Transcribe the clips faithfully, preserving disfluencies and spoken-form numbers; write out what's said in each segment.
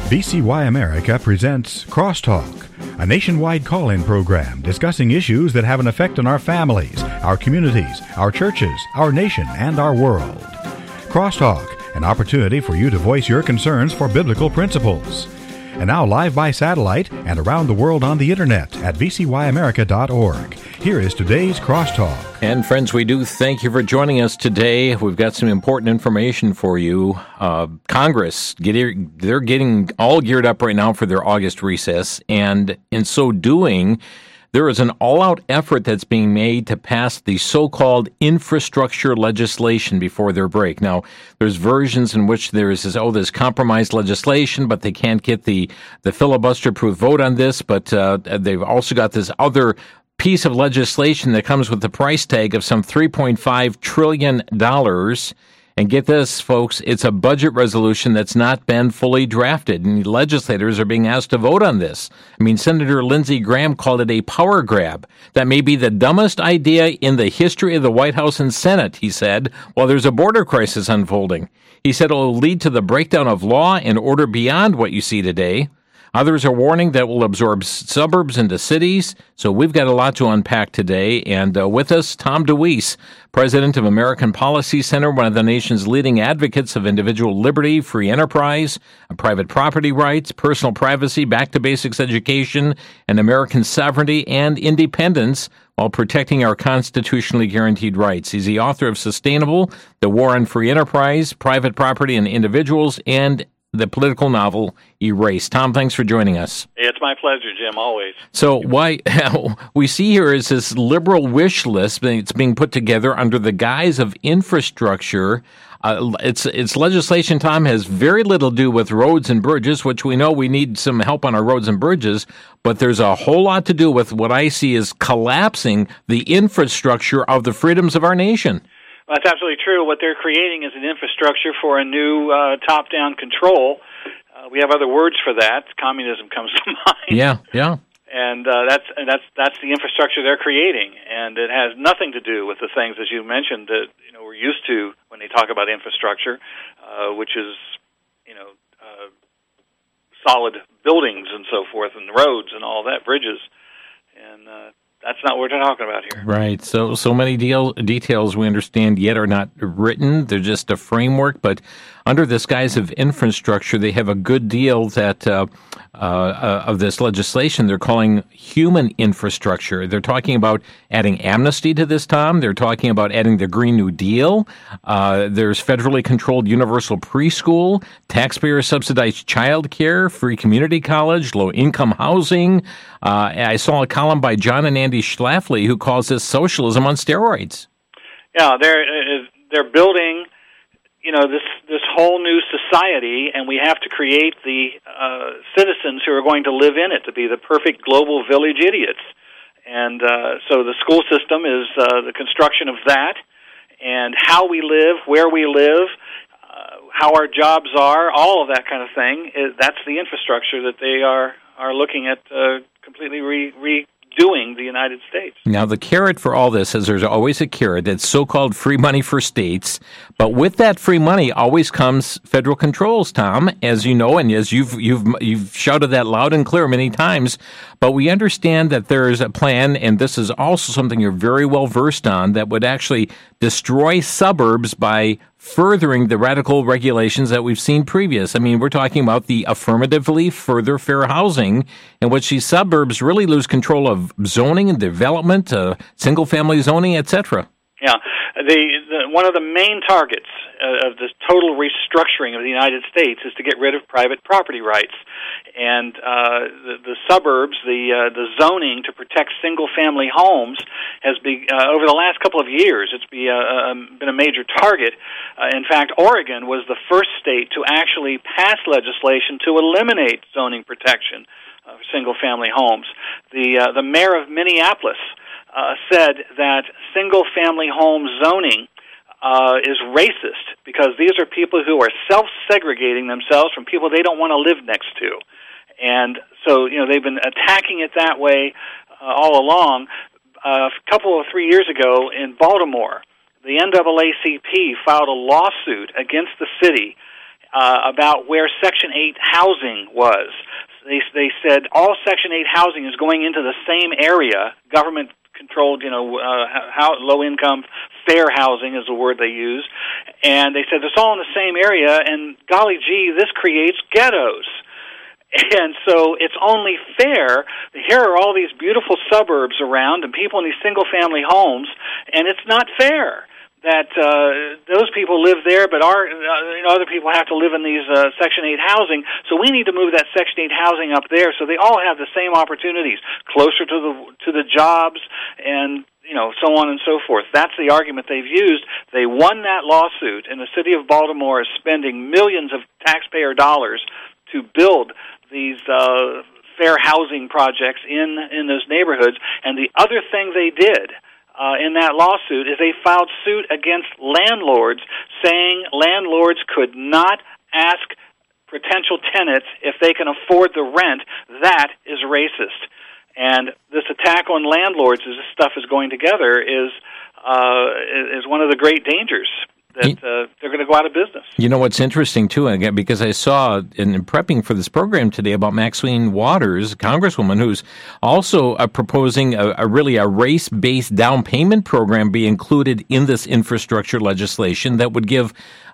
V C Y America presents Crosstalk, a nationwide call-in program discussing issues that have an effect on our families, our communities, our churches, our nation, and our world. Crosstalk, an opportunity for you to voice your concerns for biblical principles. And now live by satellite and around the world on the internet at v c y america dot org. Here is today's Crosstalk. And friends, we do thank you for joining us today. We've got some important information for you. Uh, Congress, get, they're getting all geared up right now for their August recess. And in so doing, there is an all-out effort that's being made to pass the so-called infrastructure legislation before their break. Now, there's versions in which there is this, oh, there's compromise legislation, but they can't get the, the filibuster-proof vote on this. But uh, they've also got this other piece of legislation that comes with the price tag of some three point five trillion dollars. And get this, folks, it's a budget resolution that's not been fully drafted, and legislators are being asked to vote on this. I mean, Senator Lindsey Graham called it a power grab. That may be the dumbest idea in the history of the White House and Senate, he said, while there's a border crisis unfolding. He said it will lead to the breakdown of law and order beyond what you see today. Others are warning that it will absorb suburbs into cities. So we've got a lot to unpack today. And uh, with us, Tom DeWeese, president of American Policy Center, one of the nation's leading advocates of individual liberty, free enterprise, private property rights, personal privacy, back to basics education, and American sovereignty and independence while protecting our constitutionally guaranteed rights. He's the author of Sustainable, The War on Free Enterprise, Private Property and Individuals, and the political novel Erased. Tom, thanks for joining us. It's my pleasure, Jim, always. So why we see here is this liberal wish list that's being put together under the guise of infrastructure. Uh, it's it's legislation, Tom, has very little to do with roads and bridges, which we know we need some help on our roads and bridges, but there's a whole lot to do with what I see as collapsing the infrastructure of the freedoms of our nation. That's absolutely true. What they're creating is an infrastructure for a new uh, top-down control. Uh, we have other words for that. Communism comes to mind. Yeah, yeah. And uh, that's and that's that's the infrastructure they're creating, and it has nothing to do with the things, as you mentioned, that you know we're used to when they talk about infrastructure, uh, which is you know uh, solid buildings and so forth, and roads and all that, bridges, and. Uh, That's not what we're talking about here. Right. So so many deal, details we understand yet are not written. They're just a framework. But under this guise of infrastructure, they have a good deal that uh, uh, of this legislation they're calling human infrastructure. They're talking about adding amnesty to this, Tom. They're talking about adding the Green New Deal. Uh, there's federally controlled universal preschool, taxpayer-subsidized child care, free community college, low-income housing. Uh, I saw a column by John and Andy Schlafly who calls this socialism on steroids. Yeah, they're they're building, you know, this this whole new society, and we have to create the uh, citizens who are going to live in it to be the perfect global village idiots. And uh, so the school system is uh, the construction of that, and how we live, where we live, uh, how our jobs are, all of that kind of thing. Is, that's the infrastructure that they are are looking at uh, completely re- redoing the United States. Now, the carrot for all this is there's always a carrot. It's so-called free money for states. But with that free money always comes federal controls, Tom, as you know, and as you've you've you've shouted that loud and clear many times. But we understand that there is a plan, and this is also something you're very well versed on, that would actually destroy suburbs by furthering the radical regulations that we've seen previous. I mean, we're talking about the affirmatively further fair housing, in which these suburbs really lose control of zoning and development, uh, single-family zoning, et cetera. Yeah, the, the one of the main targets uh, of this total restructuring of the United States is to get rid of private property rights, and uh, the, the suburbs, the uh, the zoning to protect single-family homes has been uh, over the last couple of years. It's be, uh, um, been a major target. Uh, in fact, Oregon was the first state to actually pass legislation to eliminate zoning protection of single-family homes. The uh, the mayor of Minneapolis Uh, said that single-family home zoning uh, is racist because these are people who are self-segregating themselves from people they don't want to live next to. And so, you know, they've been attacking it that way uh, all along. Uh, a couple of three years ago in Baltimore, the N double A C P filed a lawsuit against the city uh, about where Section eight housing was. They they said all Section eight housing is going into the same area, government controlled, you know, uh, how, low income, fair housing is the word they use, and they said it's all in the same area, and golly gee, this creates ghettos. And so it's only fair. Here are all these beautiful suburbs around and people in these single-family homes, and it's not fair that uh, those people live there, but our uh, you know, other people have to live in these uh, Section eight housing. So we need to move that Section eight housing up there so they all have the same opportunities, closer to the to the jobs, and you know, so on and so forth. That's the argument they've used. They won that lawsuit, and the city of Baltimore is spending millions of taxpayer dollars to build these uh, fair housing projects in in those neighborhoods. And the other thing they did Uh, in that lawsuit is they filed suit against landlords, saying landlords could not ask potential tenants if they can afford the rent. That is racist. And this attack on landlords, as this stuff is going together, is uh, is one of the great dangers that uh, they're going to go out of business. You know what's interesting, too, again, because I saw in, in prepping for this program today about Maxine Waters, a congresswoman, who's also uh, proposing a, a really a race-based down payment program be included in this infrastructure legislation that would give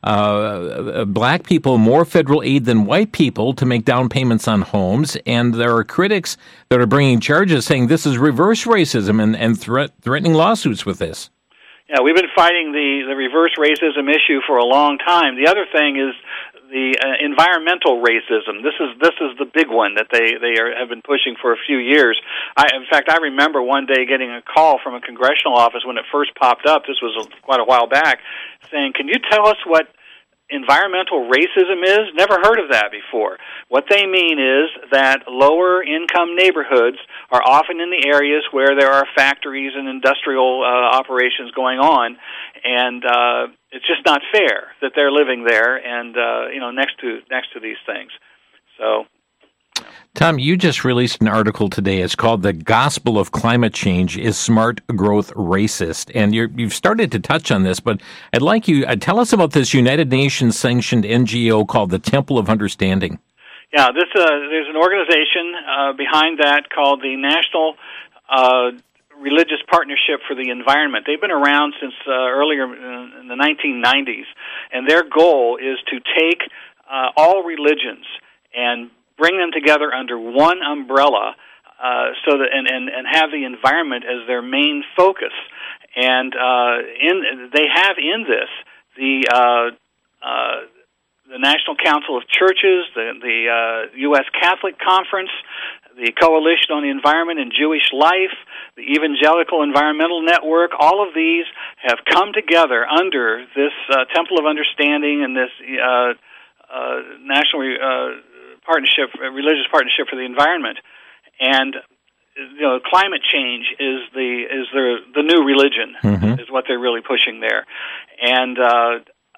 uh, black people more federal aid than white people to make down payments on homes. And there are critics that are bringing charges saying this is reverse racism and, and threat, threatening lawsuits with this. Yeah, we've been fighting the, the reverse racism issue for a long time. The other thing is the uh, environmental racism. This is this is the big one that they they are, have been pushing for a few years. I, in fact, I remember one day getting a call from a congressional office when it first popped up. This was a, quite a while back, saying, "Can you tell us what environmental racism is?" Never heard of that before. What they mean is that lower income neighborhoods are often in the areas where there are factories and industrial uh, operations going on, and uh, it's just not fair that they're living there and uh, you know next to next to these things. So. Tom, you just released an article today. It's called "The Gospel of Climate Change Is Smart Growth Racist?" And you're, you've started to touch on this, but I'd like you uh, tell us about this United Nations sanctioned N G O called the Temple of Understanding. Yeah, this uh, there's an organization uh, behind that called the National uh, Religious Partnership for the Environment. They've been around since uh, earlier in the nineteen nineties, and their goal is to take uh, all religions and bring them together under one umbrella, uh, so that and, and, and have the environment as their main focus. And uh, in they have in this the uh, uh, the National Council of Churches, the the uh, U S Catholic Conference, the Coalition on the Environment and Jewish Life, the Evangelical Environmental Network. All of these have come together under this uh, Temple of Understanding and this uh, uh, national. Uh, partnership, religious partnership for the environment, and you know, climate change is the is the the new religion, mm-hmm. is what they're really pushing there, and uh,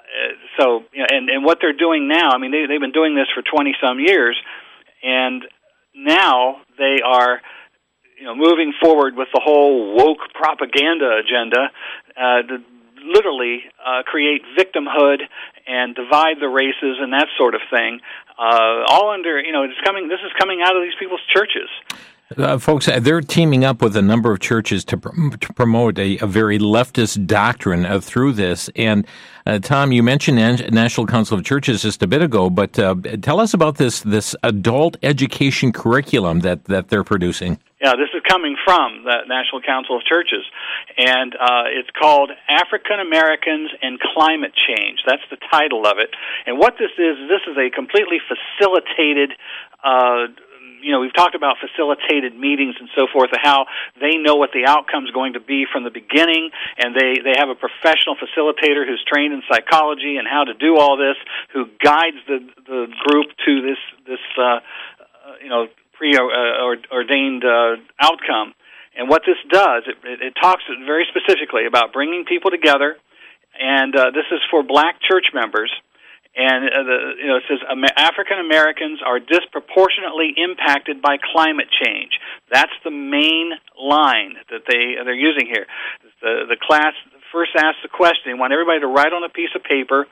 so you know, and and what they're doing now. I mean, they they've been doing this for twenty some years, and now they are you know moving forward with the whole woke propaganda agenda uh, to literally uh, create victimhood and divide the races and that sort of thing. Uh, all under, you know, it's coming. This is coming out of these people's churches. Uh, folks, they're teaming up with a number of churches to, pr- to promote a, a very leftist doctrine uh, through this. And uh, Tom, you mentioned N- National Council of Churches just a bit ago, but uh, tell us about this this adult education curriculum that, that they're producing. Yeah, this is coming from the National Council of Churches, and uh, it's called African Americans and Climate Change. That's the title of it. And what this is, this is a completely facilitated uh You know, we've talked about facilitated meetings and so forth, and how they know what the outcome is going to be from the beginning, and they, they have a professional facilitator who's trained in psychology and how to do all this, who guides the the group to this this uh, you know pre-ordained uh, outcome. And what this does, it, it, it talks very specifically about bringing people together, and uh, this is for black church members. And uh, the, you know, it says African Americans are disproportionately impacted by climate change. That's the main line that they they're using here. The the class first asks the question. They want everybody to write on a piece of paper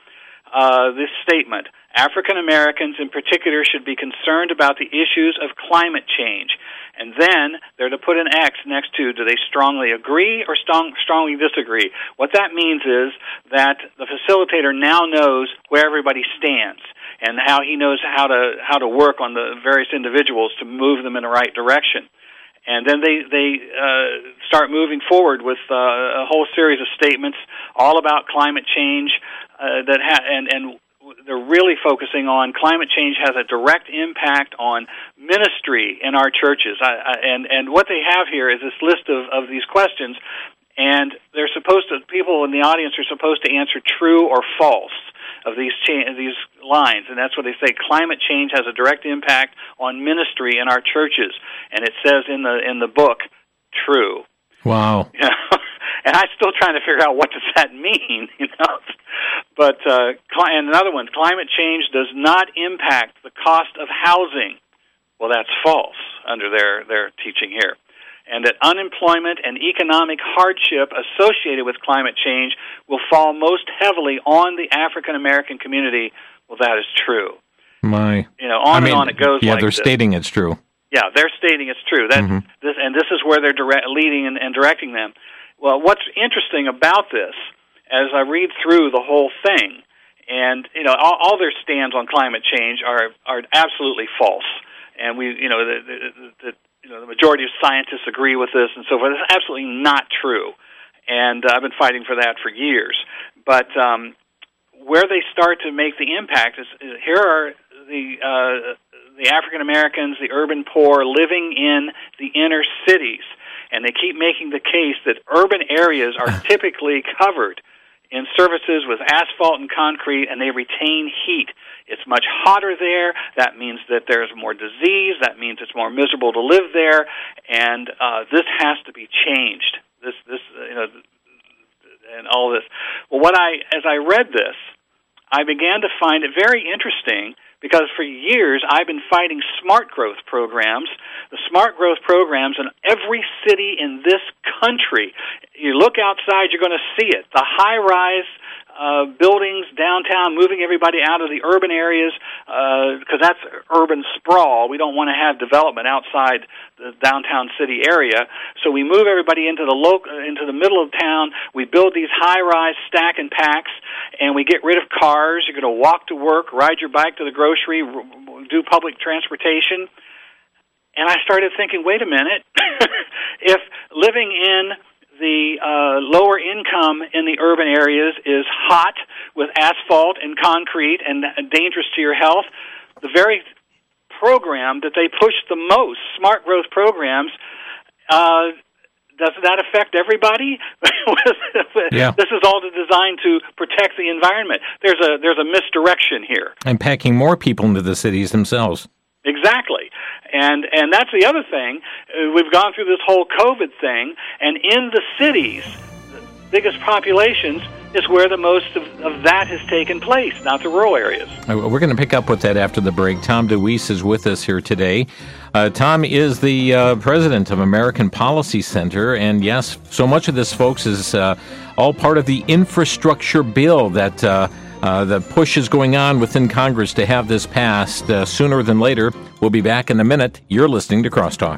uh, this statement: African Americans in particular should be concerned about the issues of climate change. And then they're to put an X next to, do they strongly agree or strong, strongly disagree? What that means is that the facilitator now knows where everybody stands and how he knows how to how to work on the various individuals to move them in the right direction. And then they they uh, start moving forward with uh, a whole series of statements all about climate change uh, that ha- and and. They're really focusing on climate change has a direct impact on ministry in our churches. I, I, and, and what they have here is this list of, of these questions, and they're supposed to, people in the audience are supposed to answer true or false of these cha- these lines, and that's what they say. Climate change has a direct impact on ministry in our churches, and it says in the in the book, true. Wow. You know? And I'm still trying to figure out what does that mean, you know. But uh, and another one, climate change does not impact the cost of housing. Well, that's false under their, their teaching here. And that unemployment and economic hardship associated with climate change will fall most heavily on the African American community. Well, that is true. My, you know, on I mean, and on it goes. Yeah, like they're this. stating it's true. Yeah, they're stating it's true. That mm-hmm. this and this is where they're direct, leading and, and directing them. Well, what's interesting about this, as I read through the whole thing, and you know, all, all their stands on climate change are are absolutely false, and we, you know, the, the, the you know the majority of scientists agree with this and so forth. It's absolutely not true, and uh, I've been fighting for that for years. But um, where they start to make the impact is, is here are the uh, the African Americans, the urban poor, living in the inner cities. And they keep making the case that urban areas are typically covered in surfaces with asphalt and concrete, and they retain heat. It's much hotter there. That means that there's more disease. That means it's more miserable to live there. And uh, this has to be changed. This, this, you know, and all this. Well, what I, as I read this, I began to find it very interesting. Because for years, I've been fighting smart growth programs. The smart growth programs in every city in this country. You look outside, you're going to see it. The high-rise uh, buildings downtown, moving everybody out of the urban areas, because uh, that's urban sprawl. We don't want to have development outside the downtown city area. So we move everybody into the local, into the middle of town. We build these high-rise stack and packs, and we get rid of cars. You're going to walk to work, ride your bike to the grocery, do public transportation. And I started thinking, wait a minute, if living in the uh, lower income in the urban areas is hot with asphalt and concrete and dangerous to your health, the very program that they push the most, smart growth programs, uh, does that affect everybody? Yeah. This is all designed to protect the environment. There's a there's a misdirection here. And packing more people into the cities themselves. Exactly. And and that's the other thing. Uh, we've gone through this whole COVID thing, and in the cities, the biggest populations is where the most of, of that has taken place, not the rural areas. We're going to pick up with that after the break. Tom DeWeese is with us here today. Uh, Tom is the uh, president of American Policy Center, and yes, so much of this, folks, is uh, all part of the infrastructure bill that uh, uh, the push is going on within Congress to have this passed uh, sooner than later. We'll be back in a minute. You're listening to Crosstalk.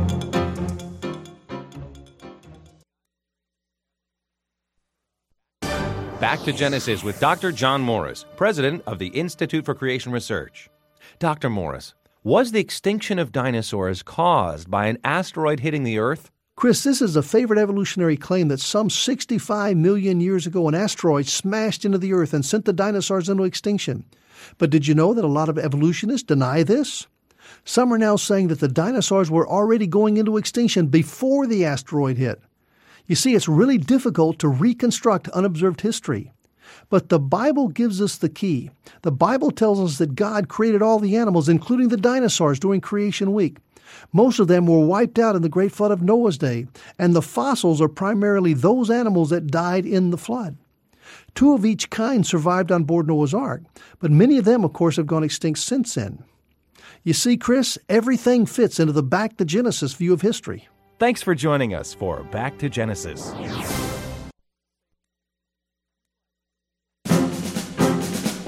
Back to Genesis with Doctor John Morris, president of the Institute for Creation Research. Doctor Morris, was the extinction of dinosaurs caused by an asteroid hitting the Earth? Chris, this is a favorite evolutionary claim that some sixty-five million years ago an asteroid smashed into the Earth and sent the dinosaurs into extinction. But did you know that a lot of evolutionists deny this? Some are now saying that the dinosaurs were already going into extinction before the asteroid hit. You see, it's really difficult to reconstruct unobserved history. But the Bible gives us the key. The Bible tells us that God created all the animals, including the dinosaurs, during Creation Week. Most of them were wiped out in the great flood of Noah's day, and the fossils are primarily those animals that died in the flood. Two of each kind survived on board Noah's Ark, but many of them, of course, have gone extinct since then. You see, Chris, everything fits into the Back to Genesis view of history. Thanks for joining us for Back to Genesis.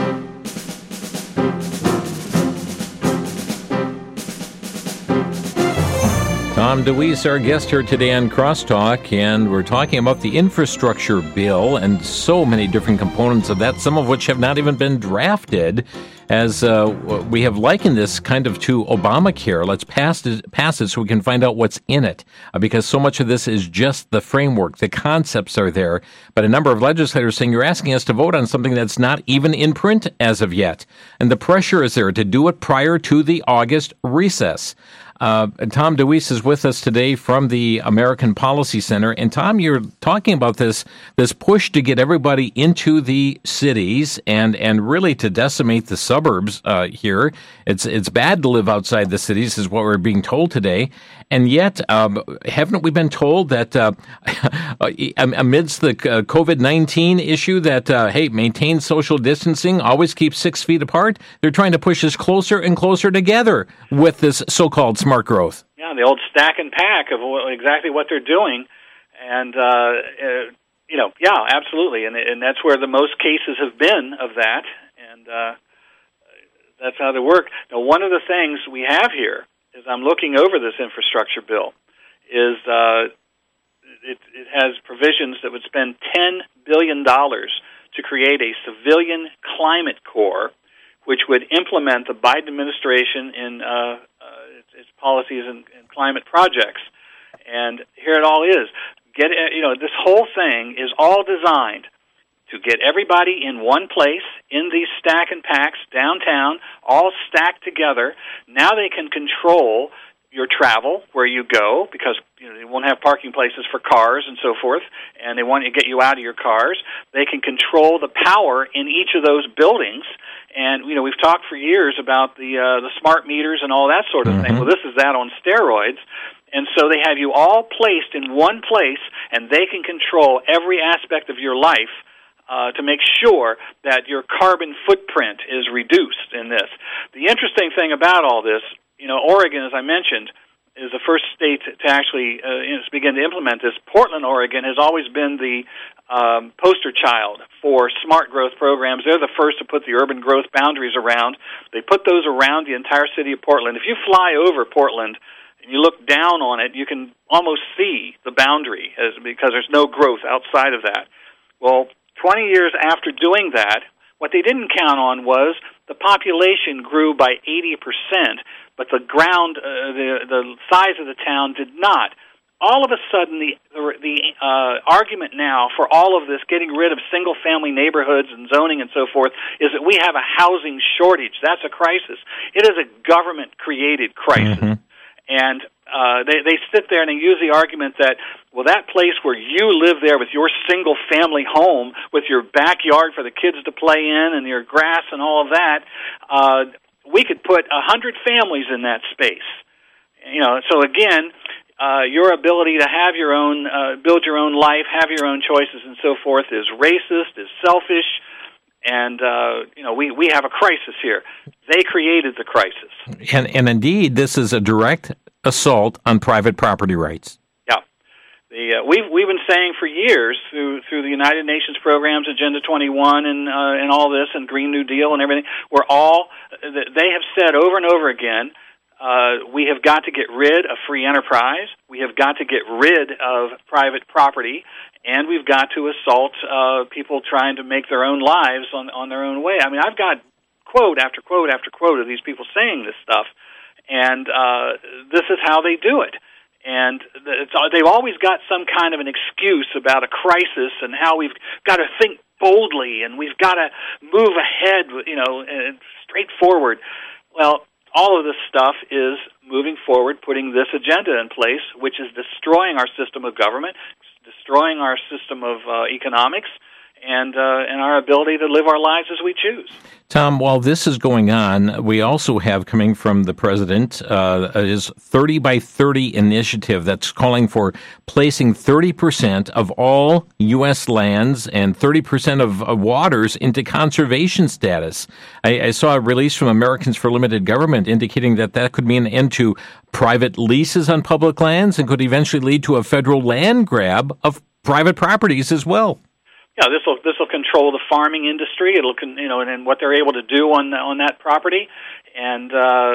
Tom DeWeese, our guest here today on Crosstalk, and we're talking about the infrastructure bill and so many different components of that, some of which have not even been drafted, as uh, we have likened this kind of to Obamacare. Let's pass it, pass it so we can find out what's in it, uh, because so much of this is just the framework. The concepts are there, but a number of legislators saying you're asking us to vote on something that's not even in print as of yet, and the pressure is there to do it prior to the August recess. Uh, Tom DeWeese is with us today from the American Policy Center. And Tom, you're talking about this this push to get everybody into the cities and, and really to decimate the suburbs uh, here. It's it's bad to live outside the cities, is what we're being told today. And yet, um, haven't we been told that uh, amidst the uh, COVID nineteen issue that, uh, hey, maintain social distancing, always keep six feet apart? They're trying to push us closer and closer together with this so-called smart growth. Yeah, the old stack and pack of exactly what they're doing. And, uh, uh, you know, yeah, absolutely. And, and that's where the most cases have been of that. And uh, that's how they work. Now, one of the things we have here, as I'm looking over this infrastructure bill, is uh, it, it has provisions that would spend ten billion dollars to create a civilian climate corps, which would implement the Biden administration in uh, uh, its, its policies and, and climate projects. And here it all is. Get you know, this whole thing is all designed to get everybody in one place, in these stack and packs downtown, all stacked together. Now they can control your travel, where you go, because you know, they won't have parking places for cars and so forth, and they want to get you out of your cars. They can control the power in each of those buildings. And, you know, we've talked for years about the uh, the smart meters and all that sort of mm-hmm. thing. Well, this is that on steroids. And so they have you all placed in one place, and they can control every aspect of your life uh, to make sure that your carbon footprint is reduced in this. The interesting thing about all this, you know, Oregon, as I mentioned, is the first state to actually uh, begin to implement this. Portland, Oregon, has always been the um, poster child for smart growth programs. They're the first to put the urban growth boundaries around. They put those around the entire city of Portland. If you fly over Portland and you look down on it, you can almost see the boundary as, because there's no growth outside of that. Well, twenty years after doing that, what they didn't count on was the population grew by eighty percent, but the ground, uh, the the size of the town did not. All of a sudden, the the uh, argument now for all of this, getting rid of single-family neighborhoods and zoning and so forth, is that we have a housing shortage. That's a crisis. It is a government-created crisis. Mm-hmm. And uh, they, they sit there and they use the argument that, well, that place where you live there with your single-family home, with your backyard for the kids to play in and your grass and all of that, uh, we could put a hundred families in that space. You know, so again, uh, your ability to have your own, uh, build your own life, have your own choices and so forth is racist, is selfish, and, uh, you know, we, we have a crisis here. They created the crisis. And, and indeed, this is a direct assault on private property rights. Yeah. The, uh, we've, we've been saying for years through through the United Nations programs, Agenda twenty-one and, uh, and all this, and Green New Deal and everything, we're all, they have said over and over again, uh, we have got to get rid of free enterprise, we have got to get rid of private property, and we've got to assault uh, people trying to make their own lives on, on their own way. I mean, I've got quote after quote after quote of these people saying this stuff, and uh, this is how they do it. And it's, they've always got some kind of an excuse about a crisis and how we've got to think boldly and we've got to move ahead, you know, straight forward. Well, all of this stuff is moving forward, putting this agenda in place, which is destroying our system of government, destroying our system of uh, economics, and uh, and our ability to live our lives as we choose. Tom, while this is going on, we also have coming from the president uh, his thirty by thirty initiative that's calling for placing thirty percent of all U S lands and thirty percent of uh, waters into conservation status. I, I saw a release from Americans for Limited Government indicating that that could mean an end to private leases on public lands and could eventually lead to a federal land grab of private properties as well. Yeah, this will this will control the farming industry. It'll con, you know, and, and what they're able to do on on that property, and uh,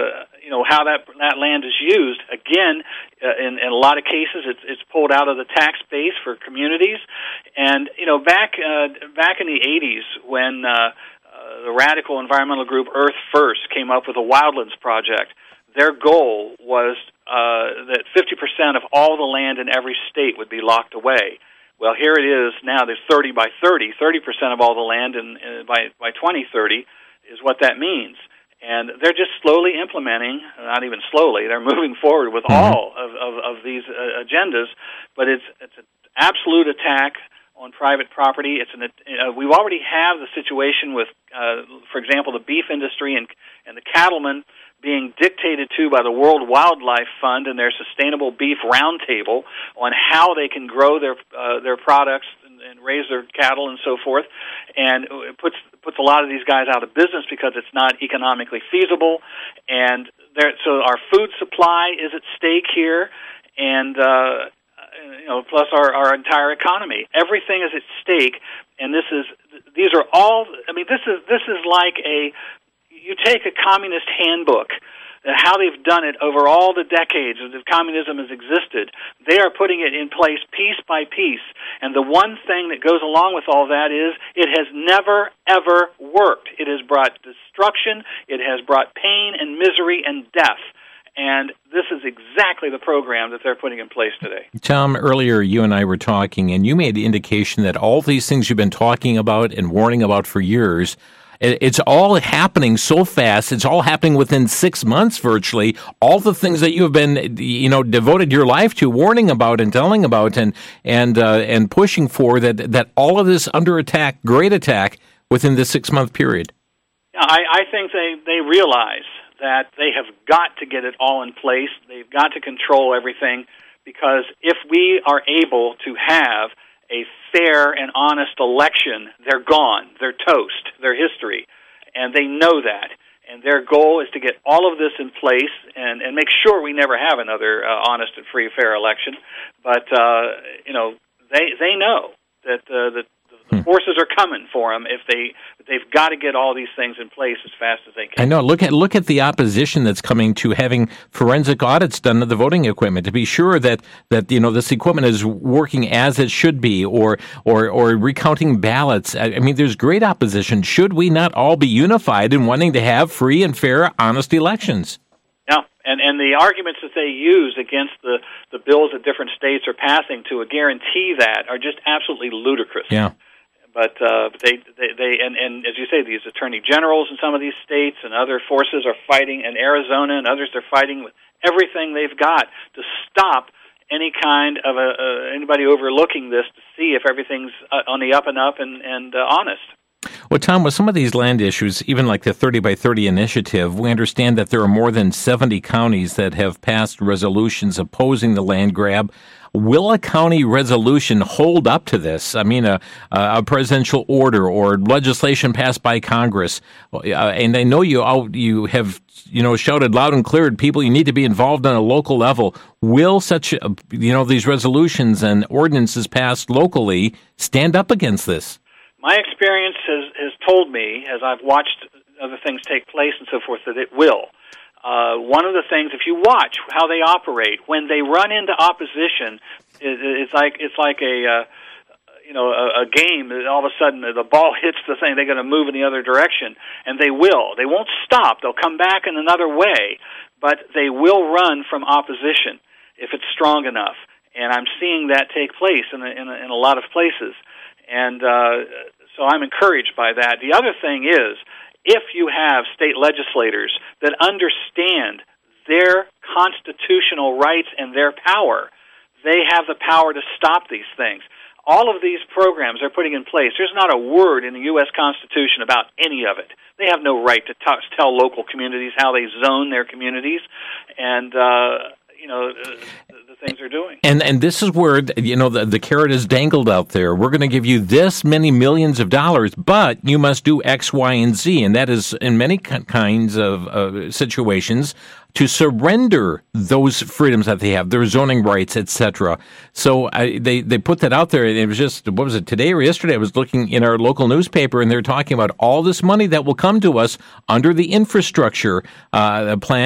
you know, how that that land is used. Again, uh, in, in a lot of cases, it's it's pulled out of the tax base for communities. And you know, back uh, back in the eighties, when uh, uh, the radical environmental group Earth First came up with a wildlands project, their goal was uh, that fifty percent of all the land in every state would be locked away. Well, here it is now. There's thirty by thirty. thirty percent of all the land in, in, by by twenty thirty is what that means. And they're just slowly implementing, not even slowly, they're moving forward with mm-hmm. all of, of, of these uh, agendas, but it's it's an absolute attack on private property. It's an uh, we already have the situation with, uh, for example, the beef industry and and the cattlemen being dictated to by the World Wildlife Fund and their Sustainable Beef Roundtable on how they can grow their uh, their products and, and raise their cattle and so forth, and it puts puts a lot of these guys out of business because it's not economically feasible, and there, so our food supply is at stake here, and uh, you know, plus our, our entire economy. Everything is at stake, and this is these are all. I mean, this is this is like a. You take a communist handbook, how they've done it over all the decades that communism has existed. They are putting it in place piece by piece. And the one thing that goes along with all that is it has never, ever worked. It has brought destruction. It has brought pain and misery and death. And this is exactly the program that they're putting in place today. Tom, earlier you and I were talking, and you made the indication that all these things you've been talking about and warning about for years, it's all happening so fast. It's all happening within six months, virtually. All the things that you have been, you know, devoted your life to, warning about and telling about, and and uh, and pushing for that. That all of this under attack, great attack, within this six month period. Yeah, I, I think they they realize that they have got to get it all in place. They've got to control everything, because if we are able to have a fair and honest election, they're gone. They're toast. They're history. And they know that. And their goal is to get all of this in place and, and make sure we never have another uh, honest and free, fair election. But, uh, you know, they they know that uh, the, the forces are coming for them if they they've got to get all these things in place as fast as they can. I know. Look at look at the opposition that's coming to having forensic audits done of the voting equipment to be sure that, that you know this equipment is working as it should be, or or or recounting ballots. I mean, there's great opposition. Should we not all be unified in wanting to have free and fair, honest elections? Yeah, and and the arguments that they use against the the bills that different states are passing to guarantee that are just absolutely ludicrous. Yeah. But uh, they, they, they, and, and as you say, these attorney generals in some of these states and other forces are fighting, in Arizona and others, they're fighting with everything they've got to stop any kind of a, uh, anybody overlooking this to see if everything's uh, on the up and up and, and uh, honest. Well, Tom, with some of these land issues, even like the thirty by thirty initiative, we understand that there are more than seventy counties that have passed resolutions opposing the land grab. Will a county resolution hold up to this? I mean, a, a presidential order or legislation passed by Congress. Uh, and I know you all, you have you know shouted loud and clear at people you need to be involved on a local level. Will such uh, you know these resolutions and ordinances passed locally stand up against this? My experience has, has told me, as I've watched other things take place and so forth, that it will. Uh, one of the things, if you watch how they operate, when they run into opposition, it, it's like it's like a uh, you know a, a game. All of a sudden, the ball hits the thing. They're going to move in the other direction, and they will. They won't stop. They'll come back in another way, but they will run from opposition if it's strong enough. And I'm seeing that take place in a, in a, in a lot of places. And uh, so I'm encouraged by that. The other thing is, if you have state legislators that understand their constitutional rights and their power, they have the power to stop these things. All of these programs they're putting in place, there's not a word in the U S Constitution about any of it. They have no right to t- tell local communities how they zone their communities, and uh, you know uh, the things they're doing. And and this is where you know the, the carrot is dangled out there. We're going to give you this many millions of dollars, but you must do X, Y, and Z, and that is in many kinds of uh, situations to surrender those freedoms that they have, their zoning rights, et cetera. So I, they they put that out there, and it was just, what was it, today or yesterday? I was looking in our local newspaper, and they're talking about all this money that will come to us under the infrastructure uh, plan.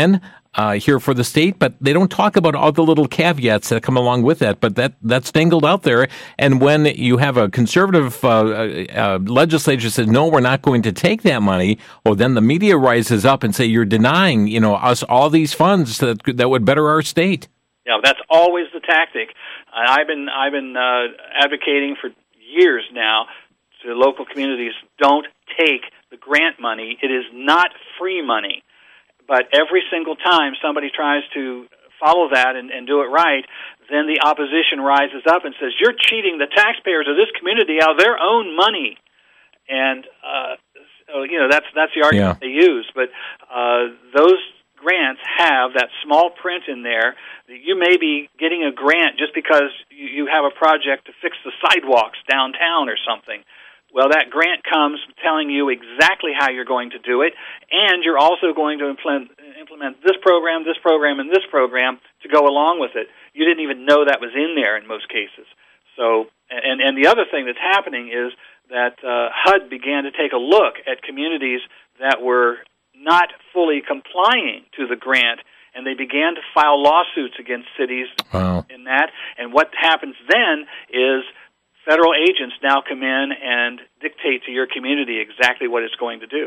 uh, here for the state, but they don't talk about all the little caveats that come along with that. But that that's dangled out there. And when you have a conservative uh, uh, legislature that says, no, we're not going to take that money, well, then the media rises up and say, you're denying, you know, us all these funds that that would better our state. Yeah, that's always the tactic. I've been I've been uh, advocating for years now to local communities, don't take the grant money. It is not free money. But every single time somebody tries to follow that and, and do it right, then the opposition rises up and says, you're cheating the taxpayers of this community out of their own money. And, uh, so, you know, that's that's the argument yeah. they use. But uh, those grants have that small print in there that you may be getting a grant just because you, you have a project to fix the sidewalks downtown or something. Well, that grant comes telling you exactly how you're going to do it, and you're also going to implement, implement this program, this program, and this program to go along with it. You didn't even know that was in there in most cases. So, and, and the other thing that's happening is that uh, H U D began to take a look at communities that were not fully complying to the grant, and they began to file lawsuits against cities wow. in that. And what happens then is federal agents now come in and dictate to your community exactly what it's going to do.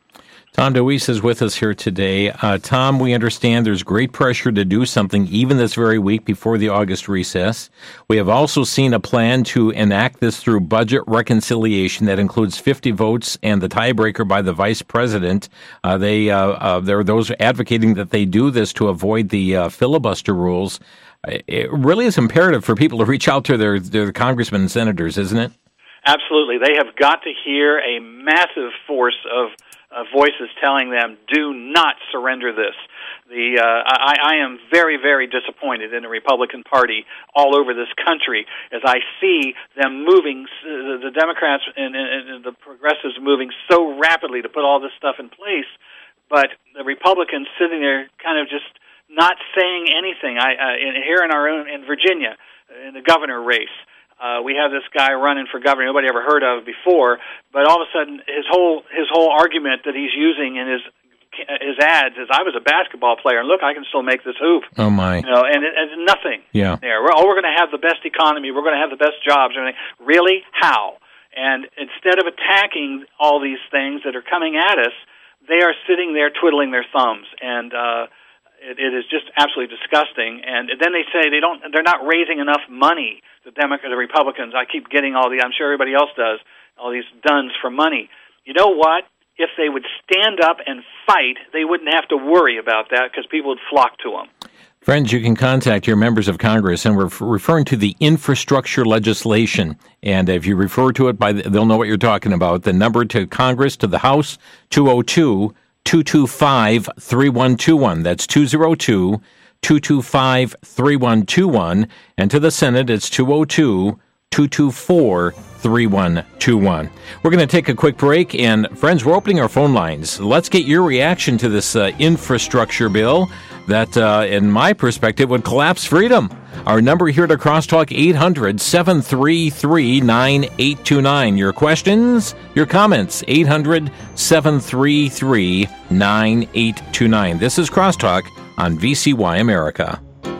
Tom DeWeese is with us here today. Uh, Tom, we understand there's great pressure to do something even this very week before the August recess. We have also seen a plan to enact this through budget reconciliation that includes fifty votes and the tiebreaker by the vice president. Uh, they, uh, uh, there are those advocating that they do this to avoid the uh, filibuster rules. It really is imperative for people to reach out to their, their congressmen and senators, isn't it? Absolutely. They have got to hear a massive force of uh, voices telling them, do not surrender this. The uh, I, I am very, very disappointed in the Republican Party all over this country as I see them moving, uh, the Democrats and, and, and the progressives moving so rapidly to put all this stuff in place, but the Republicans sitting there kind of just not saying anything. I uh, in, here in our own in Virginia, in the governor race, uh, we have this guy running for governor nobody ever heard of before. But all of a sudden, his whole his whole argument that he's using in his his ads is, "I was a basketball player, and look, I can still make this hoop." Oh my! You know, and, it, and nothing. Yeah. There. We're, oh, we're going to have the best economy. We're going to have the best jobs. And everything. Really? How? And instead of attacking all these things that are coming at us, they are sitting there twiddling their thumbs and. Uh, It, it is just absolutely disgusting. And then they say they don't, they're not raising enough money. The Democrats, the Republicans. I keep getting all the. I'm sure everybody else does. All these duns for money. You know what? If they would stand up and fight, they wouldn't have to worry about that because people would flock to them. Friends, you can contact your members of Congress, and we're referring to the infrastructure legislation. And if you refer to it, by the, they'll know what you're talking about. The number to Congress, to the House, two oh two, two two five, three one two one. That's two oh two, two two five, three one two one. And to the Senate, it's two oh two, two two four, three one two one. We're going to take a quick break, and friends, we're opening our phone lines. Let's get your reaction to this uh, infrastructure bill that, uh, in my perspective, would collapse freedom. Our number here to Crosstalk, eight hundred, seven three three, nine eight two nine. Your questions, your comments, eight hundred, seven three three, nine eight two nine. This is Crosstalk on V C Y America.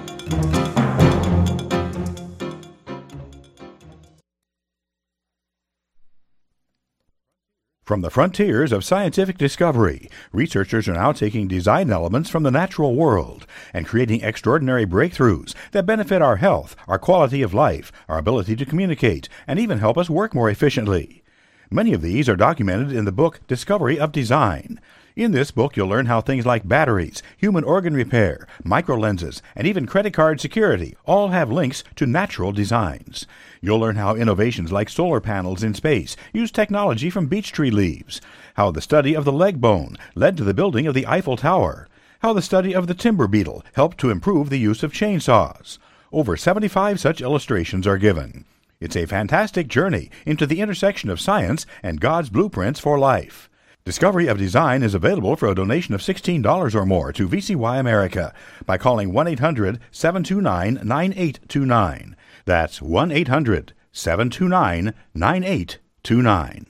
From the frontiers of scientific discovery, researchers are now taking design elements from the natural world and creating extraordinary breakthroughs that benefit our health, our quality of life, our ability to communicate, and even help us work more efficiently. Many of these are documented in the book Discovery of Design. In this book, you'll learn how things like batteries, human organ repair, microlenses, and even credit card security all have links to natural designs. You'll learn how innovations like solar panels in space use technology from beech tree leaves, how the study of the leg bone led to the building of the Eiffel Tower, how the study of the timber beetle helped to improve the use of chainsaws. Over seventy-five such illustrations are given. It's a fantastic journey into the intersection of science and God's blueprints for life. Discovery of Design is available for a donation of sixteen dollars or more to V C Y America by calling one eight hundred, seven two nine, nine eight two nine. That's one eight hundred, seven two nine, nine eight two nine.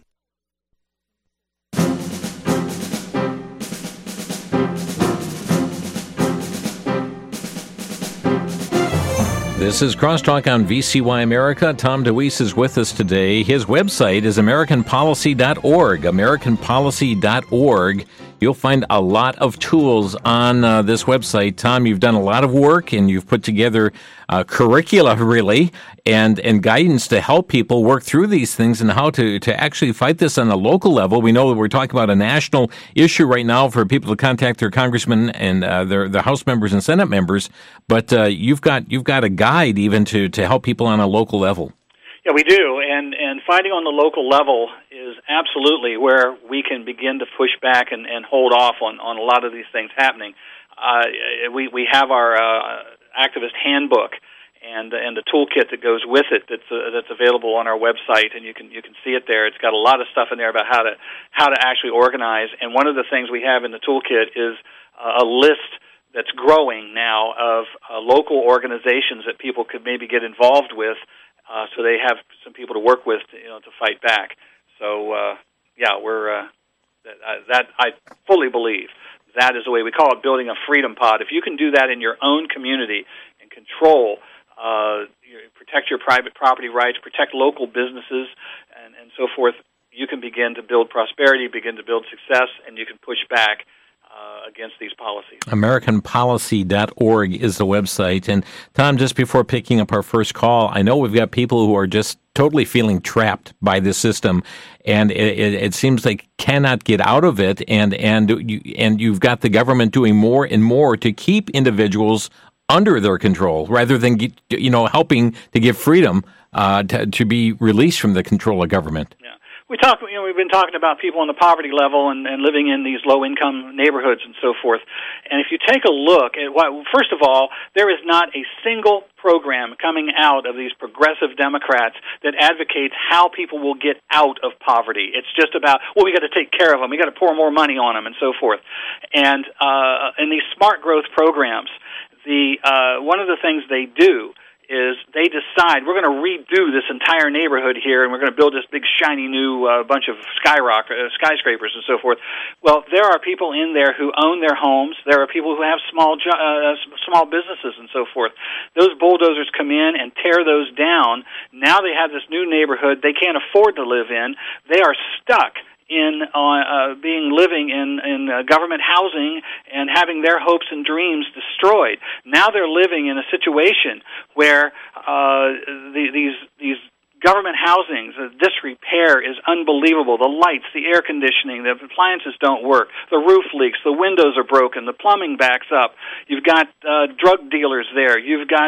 This is Crosstalk on V C Y America. Tom DeWeese is with us today. His website is American Policy dot org, American Policy dot org. You'll find a lot of tools on uh, this website. Tom, you've done a lot of work, and you've put together uh, curricula, really, and, and guidance to help people work through these things and how to, to actually fight this on a local level. We know that we're talking about a national issue right now for people to contact their congressmen and uh, their, their House members and Senate members, but uh, you've got you've got a guide even to, to help people on a local level. Yeah, we do, and and fighting on the local level is absolutely where we can begin to push back and, and hold off on, on a lot of these things happening. Uh, we we have our uh, activist handbook and and the toolkit that goes with it that's uh, that's available on our website, and you can you can see it there. It's got a lot of stuff in there about how to how to actually organize. And one of the things we have in the toolkit is uh, a list that's growing now of uh, local organizations that people could maybe get involved with. Uh, so they have some people to work with, to, you know, to fight back. So, uh, yeah, we're uh, that, uh, that I fully believe that is the way we call it, building a freedom pod. If you can do that in your own community and control, uh, you protect your private property rights, protect local businesses, and, and so forth, you can begin to build prosperity, begin to build success, and you can push back Uh, against these policies. American Policy dot org is the website. And Tom, just before picking up our first call, I know we've got people who are just totally feeling trapped by this system, and it, it, it seems they cannot get out of it. And and you and you've got the government doing more and more to keep individuals under their control, rather than you know helping to give freedom uh, to, to be released from the control of government. Yeah. We talk, you know, we've been talking about people on the poverty level and, and living in these low-income neighborhoods and so forth. And if you take a look at what, first of all, there is not a single program coming out of these progressive Democrats that advocates how people will get out of poverty. It's just about, well, we got to take care of them, we got to pour more money on them, and so forth. And uh, in these smart growth programs, the uh, one of the things they do is they decide we're going to redo this entire neighborhood here, and we're going to build this big shiny new uh, bunch of skyrock uh, skyscrapers and so forth. Well, there are people in there who own their homes. There are people who have small jo- uh, small businesses and so forth. Those bulldozers come in and tear those down. Now they have this new neighborhood they can't afford to live in. They are stuck in uh, uh, being living in, in uh, government housing and having their hopes and dreams destroyed. Now they're living in a situation where uh, the, these these government housings, uh, disrepair is unbelievable. The lights, the air conditioning, the appliances don't work. The roof leaks. The windows are broken. The plumbing backs up. You've got uh, drug dealers there. You've got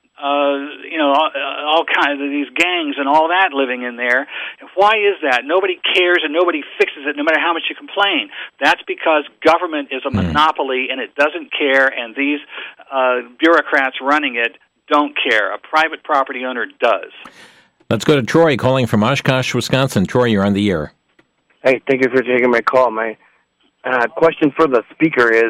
Uh, you know, all, all kinds of these gangs and all that living in there. Why is that? Nobody cares and nobody fixes it no matter how much you complain. That's because government is a monopoly and it doesn't care, and these uh, bureaucrats running it don't care. A private property owner does. Let's go to Troy calling from Oshkosh, Wisconsin. Troy, you're on the air. Hey, thank you for taking my call. My uh, question for the speaker is,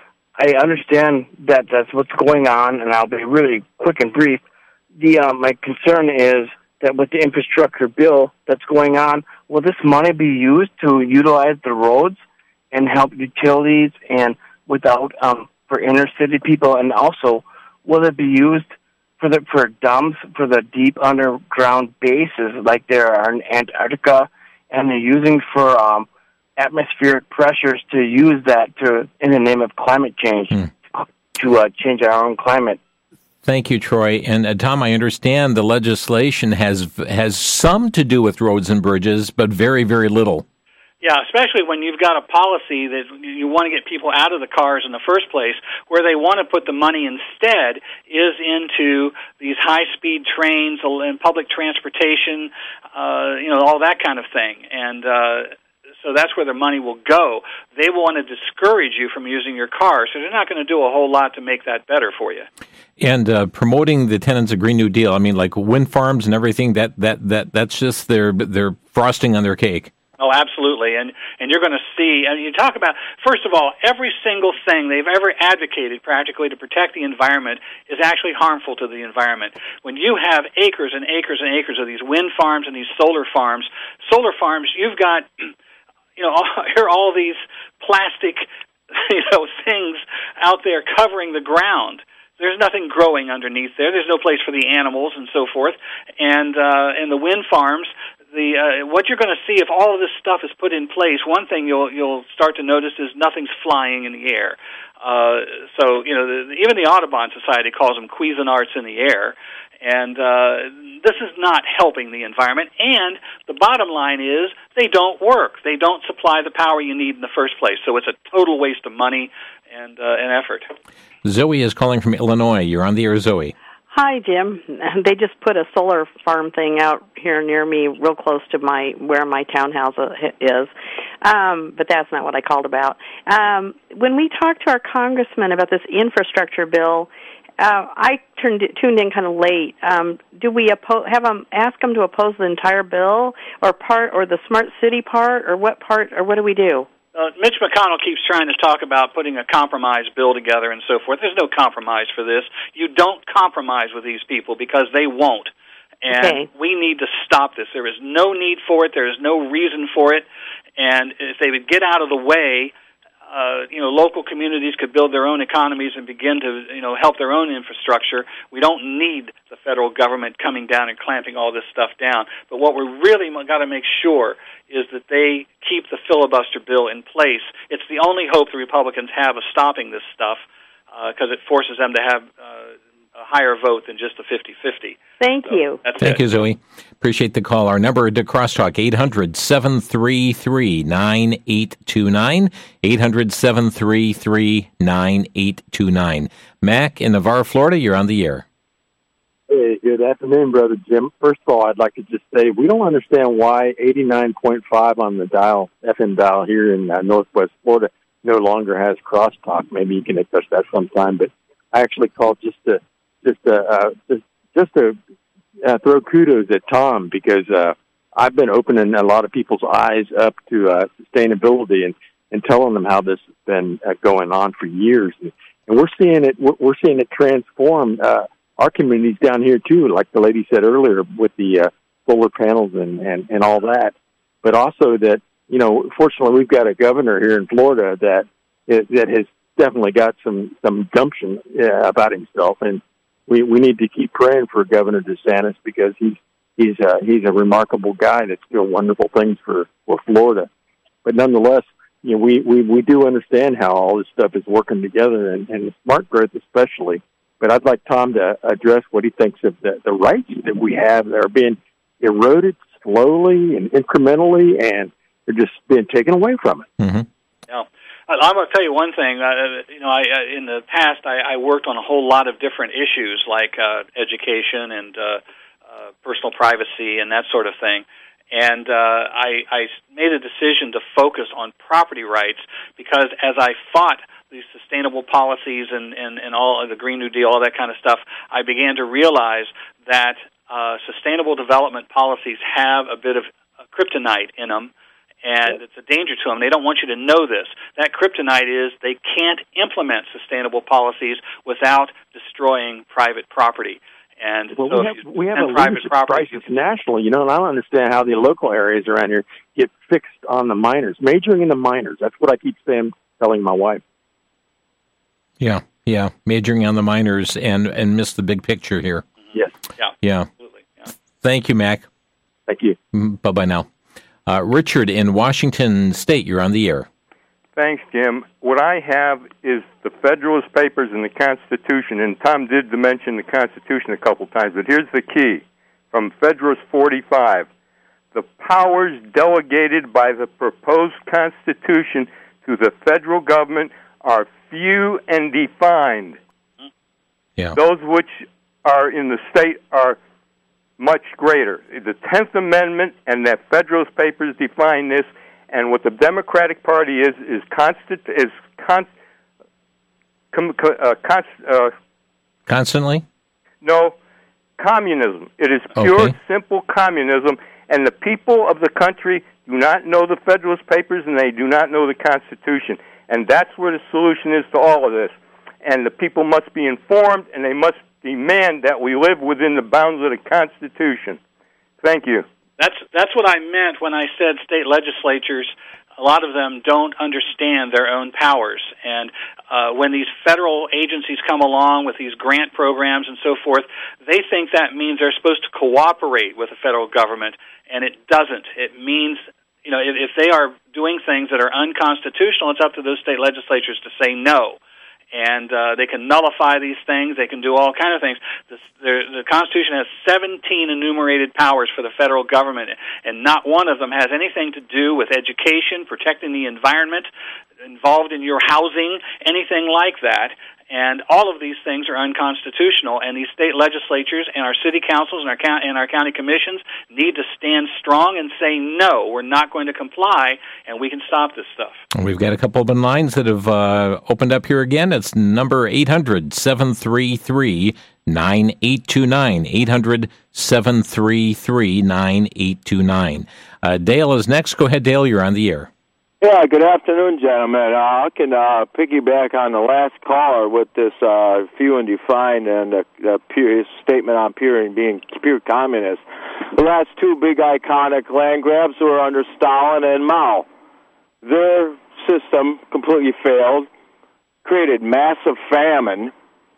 I understand that that's what's going on, and I'll be really quick and brief. The uh, my concern is that with the infrastructure bill that's going on, will this money be used to utilize the roads and help utilities and without um, for inner city people? And also, will it be used for the for dumps for the deep underground bases like there are in Antarctica, and they're using for um, atmospheric pressures to use that to in the name of climate change mm. to uh, change our own climate. Thank you, Troy. And uh, Tom, I understand the legislation has has some to do with roads and bridges, but very, very little. Yeah, especially when you've got a policy that you want to get people out of the cars in the first place. Where they want to put the money instead is into these high-speed trains and public transportation, uh, you know, all that kind of thing. And uh So that's where the money will go. They want to discourage you from using your car, so they're not going to do a whole lot to make that better for you. And uh, promoting the tenets of Green New Deal, I mean, like wind farms and everything, that that, that that's just their their frosting on their cake. Oh, absolutely. And and you're going to see, and you talk about, first of all, every single thing they've ever advocated practically to protect the environment is actually harmful to the environment. When you have acres and acres and acres of these wind farms and these solar farms, solar farms, you've got... You know, here are all these plastic, you know, things out there covering the ground. there's nothing growing underneath there. There's no place for the animals and so forth. And uh, and the wind farms, the uh, what you're going to see if all of this stuff is put in place, one thing you'll you'll start to notice is nothing's flying in the air. Uh, so, you know, the, even the Audubon Society calls them Cuisinarts in the air. And uh, this is not helping the environment. And the bottom line is they don't work. They don't supply the power you need in the first place. So it's a total waste of money and, uh, and effort. Zoe is calling from Illinois. You're on the air, Zoe. Hi, Jim. They just put a solar farm thing out here near me, real close to my where my townhouse is, um, but that's not what I called about. Um, when we talked to our congressman about this infrastructure bill, uh, I turned tuned in kind of late. Um, do we oppo- have them ask them to oppose the entire bill, or part, or the smart city part, or what part, or what do we do? Uh, Mitch McConnell keeps trying to talk about putting a compromise bill together and so forth. There's no compromise for this. You don't compromise with these people because they won't. And okay. We need to stop this. There is no need for it. There is no reason for it. And if they would get out of the way, uh, you know, local communities could build their own economies and begin to, you know, help their own infrastructure. We don't need the federal government coming down and clamping all this stuff down. But what we're really got to make sure is that they keep the filibuster bill in place. It's the only hope the Republicans have of stopping this stuff because uh, it forces them to have uh, a higher vote than just a fifty-fifty. Thank so you. That's Thank it. you, Zoe. Appreciate the call. Our number to Crosstalk, eight hundred, seven three three, nine eight two nine, eight hundred, seven three three, nine eight two nine. Mac in Navarre, Florida, you're on the air. Hey, good afternoon, Brother Jim. First of all, I'd like to just say we don't understand why eighty-nine point five on the dial, F M dial here in uh, Northwest Florida no longer has crosstalk. Maybe you can address that sometime. But I actually called just to just to, uh, just, just to uh, throw kudos at Tom because uh, I've been opening a lot of people's eyes up to uh, sustainability and, and telling them how this has been uh, going on for years. And, and we're seeing it. We're, we're seeing it transform. Uh, Our communities down here, too, like the lady said earlier, with the uh, solar panels and, and, and all that. But also that, you know, fortunately, we've got a governor here in Florida that that has definitely got some, some gumption uh, about himself. And we, we need to keep praying for Governor DeSantis because he's he's uh, he's a remarkable guy that's doing wonderful things for, for Florida. But nonetheless, you know, we, we, we do understand how all this stuff is working together, and, and smart growth especially. But I'd like Tom to address what he thinks of the, the rights that we have that are being eroded slowly and incrementally, and they're just being taken away from it. Mm-hmm. Yeah. I'm going to tell you one thing. Uh, you know, I, uh, in the past, I, I worked on a whole lot of different issues like uh, education and uh, uh, personal privacy and that sort of thing. And uh, I, I made a decision to focus on property rights because as I fought these sustainable policies and, and, and all of the Green New Deal, all that kind of stuff, I began to realize that uh, sustainable development policies have a bit of kryptonite in them, and it's a danger to them. They don't want you to know this. That kryptonite is they can't implement sustainable policies without destroying private property. And well, so we have, we have a private leadership property crisis nationally, you know, and I don't understand how the local areas around here get fixed on the minors, majoring in the minors. That's what I keep saying, telling my wife. Yeah, yeah, majoring on the minors and, and miss the big picture here. Yes. Yeah, yeah. absolutely. Yeah. Thank you, Mac. Thank you. Bye-bye now. Uh, Richard in Washington State, you're on the air. Thanks, Jim. What I have is the Federalist Papers and the Constitution, and Tom did mention the Constitution a couple times, but here's the key. From Federalist forty-five, the powers delegated by the proposed Constitution to the federal government are few and defined. Yeah. Those which are in the state are much greater. The tenth Amendment and the Federalist Papers define this, and what the Democratic Party is is constant is con, com, uh, const, uh, constantly. No, communism. It is pure, okay. simple communism, and the people of the country do not know the Federalist Papers, and they do not know the Constitution, and that's where the solution is to all of this. And the people must be informed, and they must demand that we live within the bounds of the Constitution. Thank you. That's that's what I meant when I said state legislatures. A lot of them don't understand their own powers, and uh, when these federal agencies come along with these grant programs and so forth, they think that means they're supposed to cooperate with the federal government, and it doesn't. It means, you know, if, if they are doing things that are unconstitutional, it's up to those state legislatures to say no. And uh, they can nullify these things. They can do all kinds of things. The, the, the Constitution has seventeen enumerated powers for the federal government, and not one of them has anything to do with education, protecting the environment, involved in your housing, anything like that. And all of these things are unconstitutional, and these state legislatures and our city councils and our, count- and our county commissions need to stand strong and say, no, we're not going to comply, and we can stop this stuff. We've got a couple of lines that have uh, opened up here again. It's number eight hundred, seven three three, nine eight two nine, eight hundred, seven three three, nine eight two nine. Uh, Dale is next. Go ahead, Dale, you're on the air. Yeah, good afternoon, gentlemen. Uh, I can uh, piggyback on the last caller with this uh, few and define and uh, the pure, his statement on pure being pure communist. The last two big iconic land grabs were under Stalin and Mao. Their system completely failed, created massive famine,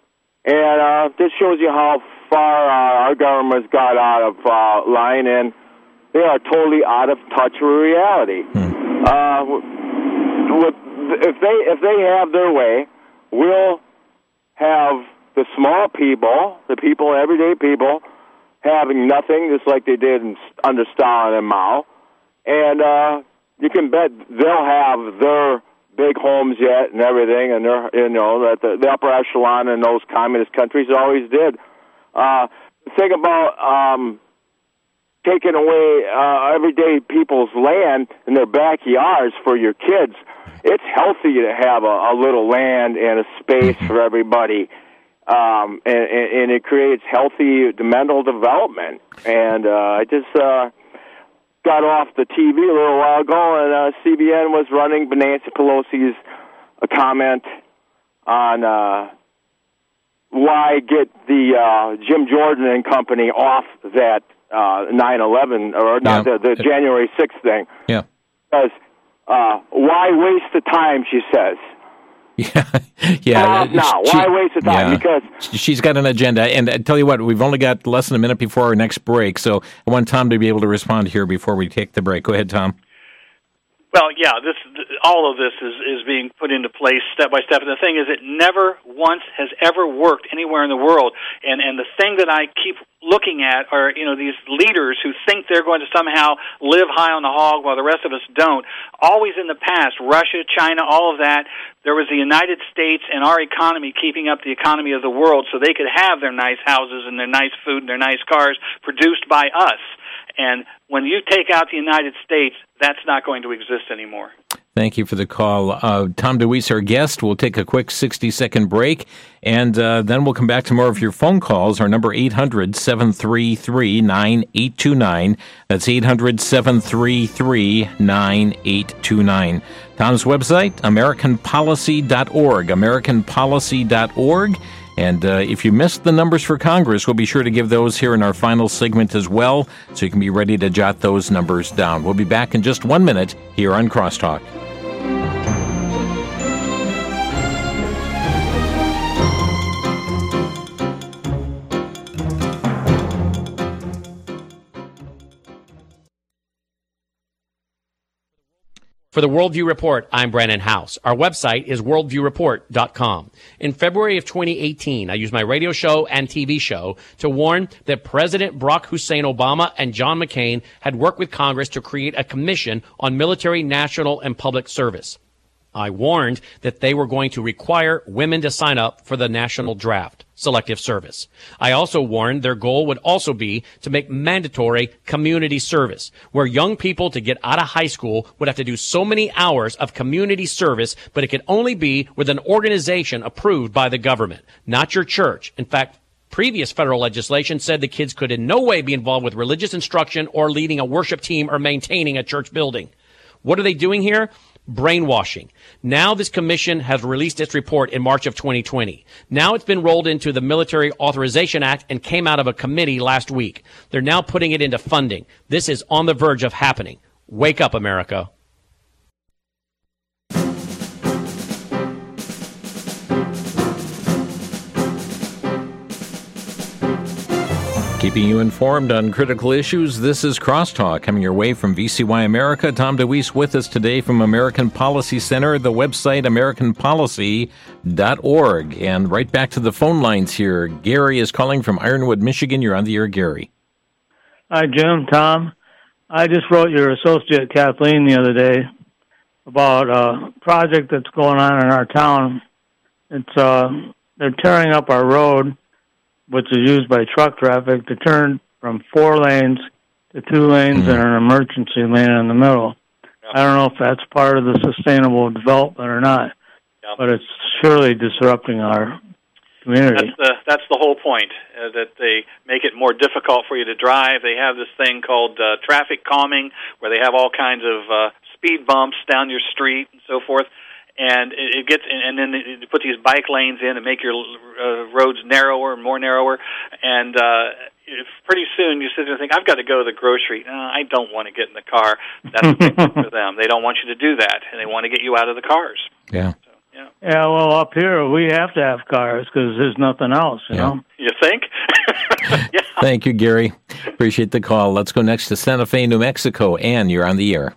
and uh, this shows you how far uh, our government's got out of uh, line, and they are totally out of touch with reality. Hmm. Uh, with, if they if they have their way, we'll have the small people, the people, everyday people, having nothing, just like they did in, under Stalin and Mao. And uh, you can bet they'll have their big homes yet and everything, and they're, you know, that the, the upper echelon in those communist countries always did. Uh, think about um, taking away uh, everyday people's land in their backyards for your kids. It's healthy to have a, a little land and a space for everybody, um, and, and it creates healthy mental development. And uh, I just uh, got off the T V a little while ago, and uh, C B N was running Nancy Pelosi's uh, comment on uh, why get the uh, Jim Jordan and company off that Uh, nine eleven, or not yeah. the, the January sixth thing. Yeah. Because, uh, why waste the time, she says. Yeah. yeah. Uh, no, she, why waste the time? Yeah. Because she's got an agenda. And I tell you what, we've only got less than a minute before our next break, so I want Tom to be able to respond here before we take the break. Go ahead, Tom. Well, yeah, this all of this is, is being put into place step by step. And the thing is, it never once has ever worked anywhere in the world. And and the thing that I keep looking at are, you know, these leaders who think they're going to somehow live high on the hog while the rest of us don't. Always in the past, Russia, China, all of that, there was the United States and our economy keeping up the economy of the world so they could have their nice houses and their nice food and their nice cars produced by us. And when you take out the United States, that's not going to exist anymore. Thank you for the call. Uh, Tom DeWeese, our guest. We'll take a quick sixty-second break, and uh, then we'll come back to more of your phone calls. Our number, eight hundred, seven three three, nine eight two nine. That's eight hundred, seven three three, nine eight two nine. Tom's website, american policy dot org, american policy dot org. And uh, if you missed the numbers for Congress, we'll be sure to give those here in our final segment as well, so you can be ready to jot those numbers down. We'll be back in just one minute here on Crosstalk. For the Worldview Report, I'm Brandon House. Our website is worldview report dot com. In February of twenty eighteen, I used my radio show and T V show to warn that President Barack Hussein Obama and John McCain had worked with Congress to create a commission on military, national, and public service. I warned that they were going to require women to sign up for the national draft, selective service. I also warned their goal would also be to make mandatory community service, where young people to get out of high school would have to do so many hours of community service, but it could only be with an organization approved by the government, not your church. In fact, previous federal legislation said the kids could in no way be involved with religious instruction or leading a worship team or maintaining a church building. What are they doing here? Brainwashing. Now this commission has released its report in March of twenty twenty. Now it's been rolled into the Military Authorization Act and came out of a committee last week. They're now putting it into funding. This is on the verge of happening. Wake up, America. Keeping you informed on critical issues, this is Crosstalk coming your way from V C Y America. Tom DeWeese with us today from American Policy Center, the website american policy dot org. And right back to the phone lines here. Gary is calling from Ironwood, Michigan. You're on the air, Gary. Hi, Jim, Tom. I just wrote your associate, Kathleen, the other day about a project that's going on in our town. It's uh, they're tearing up our road, which is used by truck traffic, to turn from four lanes to two lanes mm-hmm. and an emergency lane in the middle. Yep. I don't know if that's part of the sustainable development or not, yep. but it's surely disrupting our community. That's the, that's the whole point, uh, that they make it more difficult for you to drive. They have this thing called uh, traffic calming, where they have all kinds of uh, speed bumps down your street and so forth. And it gets, and then you put these bike lanes in and make your uh, roads narrower and more narrower. And uh, pretty soon you sit there and think, I've got to go to the grocery. No, I don't want to get in the car. That's the thing for them. They don't want you to do that, and they want to get you out of the cars. Yeah. So, yeah. Yeah. Well, up here we have to have cars because there's nothing else. You yeah. know. You think? Yeah. Thank you, Gary. Appreciate the call. Let's go next to Santa Fe, New Mexico. Ann, you're on the air.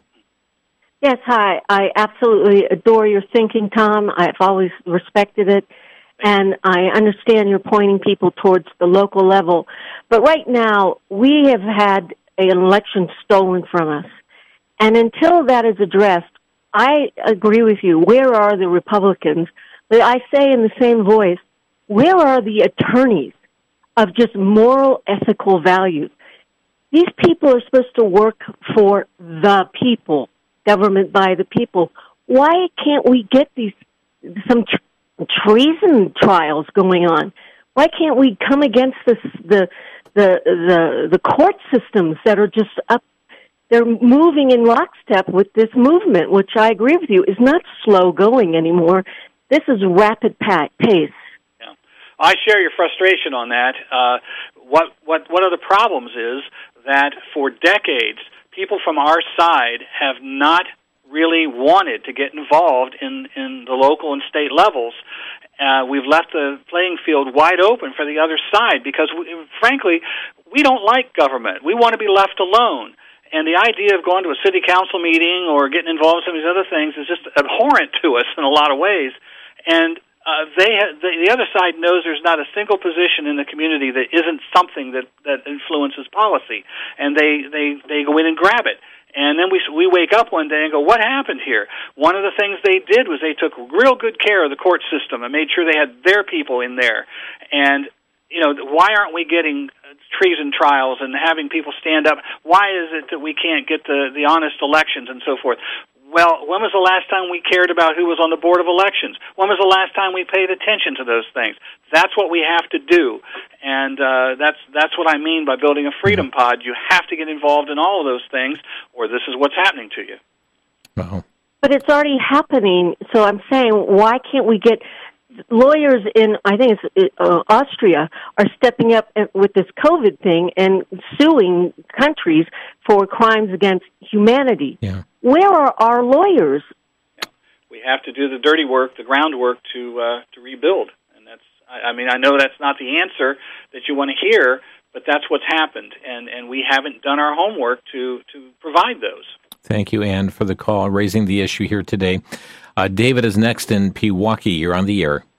Yes, hi. I absolutely adore your thinking, Tom. I've always respected it, and I understand you're pointing people towards the local level. But right now, we have had an election stolen from us, and until that is addressed, I agree with you. Where are the Republicans? But I say in the same voice, where are the attorneys of just moral, ethical values? These people are supposed to work for the people. Government by the people. Why can't we get these some tr- treason trials going on? Why can't we come against this, the the the the court systems that are just up? They're moving in lockstep with this movement, which I agree with you is not slow going anymore. This is rapid pace. Yeah, I share your frustration on that. Uh, what what one of the problems is that for decades, people from our side have not really wanted to get involved in, in the local and state levels. Uh, we've left the playing field wide open for the other side because, we, frankly, we don't like government. We want to be left alone. And the idea of going to a city council meeting or getting involved in some of these other things is just abhorrent to us in a lot of ways. And Uh, they ha- the, the other side knows there's not a single position in the community that isn't something that, that influences policy, and they, they, they go in and grab it. And then we we wake up one day and go, what happened here? One of the things they did was they took real good care of the court system and made sure they had their people in there. And, you know, why aren't we getting treason trials and having people stand up? Why is it that we can't get the, the honest elections and so forth? Well, when was the last time we cared about who was on the Board of Elections? When was the last time we paid attention to those things? That's what we have to do, and uh, that's that's what I mean by building a freedom pod. You have to get involved in all of those things, or this is what's happening to you. Uh-huh. But it's already happening, so I'm saying, why can't we get lawyers in, I think it's uh, Austria, are stepping up with this COVID thing and suing countries for crimes against humanity. Yeah. Where are our lawyers? Yeah. We have to do the dirty work, the groundwork to uh, to rebuild. And that's, I, I mean, I know that's not the answer that you want to hear, but that's what's happened, and, and we haven't done our homework to, to provide those. Thank you, Ann, for the call, raising the issue here today. Uh, David is next in Pewaukee. You're on the air.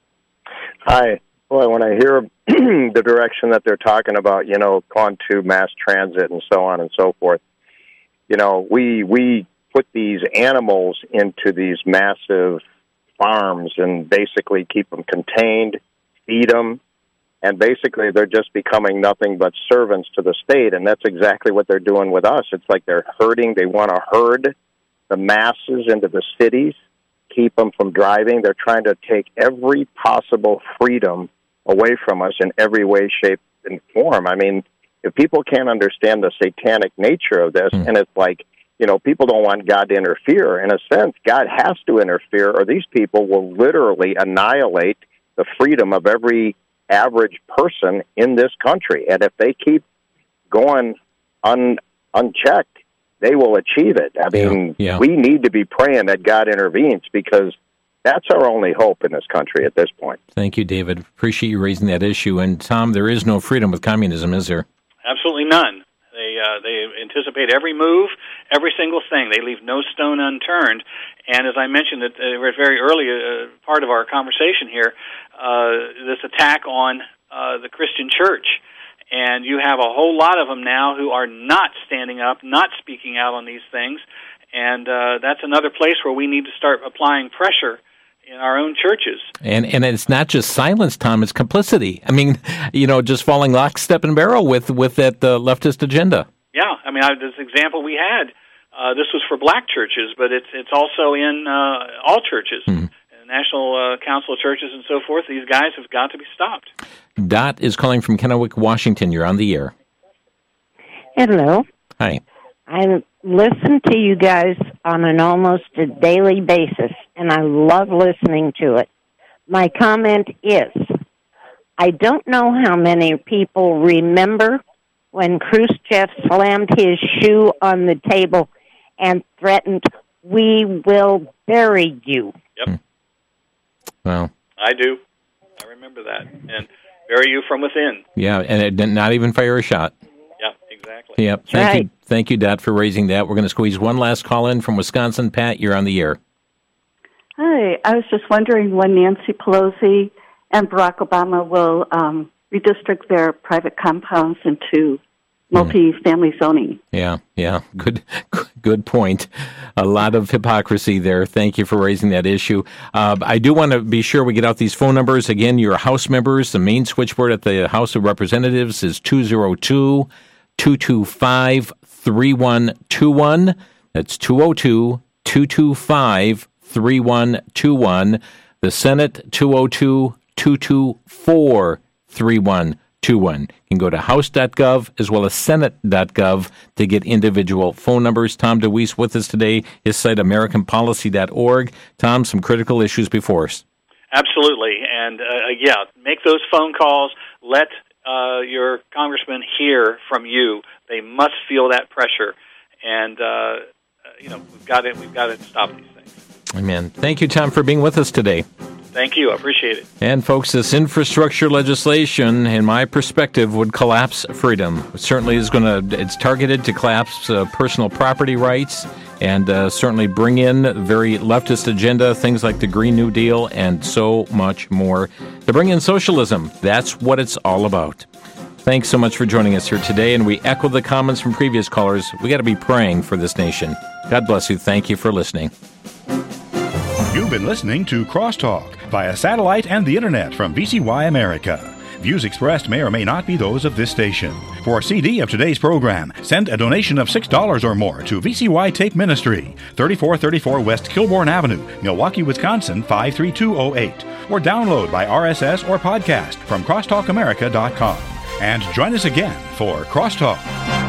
Hi. Boy, when I hear the direction that they're talking about, you know, going to mass transit and so on and so forth, you know, we we put these animals into these massive farms and basically keep them contained, feed them, and basically they're just becoming nothing but servants to the state, and that's exactly what they're doing with us. It's like they're herding. They want to herd the masses into the cities, keep them from driving. They're trying to take every possible freedom away from us in every way, shape, and form. I mean, if people can't understand the satanic nature of this, mm. and it's like, you know, people don't want God to interfere. In a sense, God has to interfere, or these people will literally annihilate the freedom of every average person in this country. And if they keep going un, unchecked, they will achieve it. I mean, yeah, yeah. we need to be praying that God intervenes, because that's our only hope in this country at this point. Thank you, David. Appreciate you raising that issue. And, Tom, there is no freedom with communism, is there? absolutely none. They uh, they anticipate every move, every single thing. They leave no stone unturned. And as I mentioned at a very early uh, part of our conversation here, uh, this attack on uh, the Christian church. And you have a whole lot of them now who are not standing up, not speaking out on these things. And uh, that's another place where we need to start applying pressure in our own churches. And and it's not just silence, Tom, it's complicity. I mean, you know, just falling lockstep and barrel with, with that uh, leftist agenda. Yeah, I mean, I, this example we had, uh, this was for black churches, but it's it's also in uh, all churches. Mm-hmm. National uh, Council of Churches and so forth. These guys have got to be stopped. Dot is calling from Kennewick, Washington. You're on the air. Hello. Hi. I listen to you guys on an almost a daily basis, and I love listening to it. My comment is, I don't know how many people remember when Khrushchev slammed his shoe on the table and threatened, "We will bury you." Yep. Hmm. Well, I do. I remember that. And bury you from within. Yeah, and it did not even fire a shot. Yeah, exactly. Yep. Thank right. you, thank you, Dot, for raising that. We're going to squeeze one last call in from Wisconsin. Pat, you're on the air. Hi. I was just wondering when Nancy Pelosi and Barack Obama will um, redistrict their private compounds into multi-family zoning. Yeah, yeah. Good good point. A lot of hypocrisy there. Thank you for raising that issue. Uh, I do want to be sure we get out these phone numbers. Again, your House members, the main switchboard at the House of Representatives is two oh two, two two five, three one two one. That's two oh two, two two five, three one two one. The Senate, two oh two, two two four, three one two one. You can go to house dot gov as well as senate dot gov to get individual phone numbers. Tom DeWeese with us today. His site, american policy dot org. Tom, some critical issues before us. Absolutely. And, uh, yeah, make those phone calls. Let uh, your congressman hear from you. They must feel that pressure. And, uh, you know, we've got to, we've got to stop these things. Amen. Thank you, Tom, for being with us today. Thank you. I appreciate it. And, folks, this infrastructure legislation, in my perspective, would collapse freedom. It certainly is going to, it's targeted to collapse uh, personal property rights and uh, certainly bring in very leftist agenda, things like the Green New Deal and so much more. To bring in socialism, that's what it's all about. Thanks so much for joining us here today, and we echo the comments from previous callers. We got to be praying for this nation. God bless you. Thank you for listening. You've been listening to Crosstalk via satellite and the internet from V C Y America. Views expressed may or may not be those of this station. For a C D of today's program, send a donation of six dollars or more to V C Y Tape Ministry, thirty-four thirty-four West Kilbourne Avenue, Milwaukee, Wisconsin, five three two oh eight. Or download by R S S or podcast from crosstalk america dot com. And join us again for Crosstalk.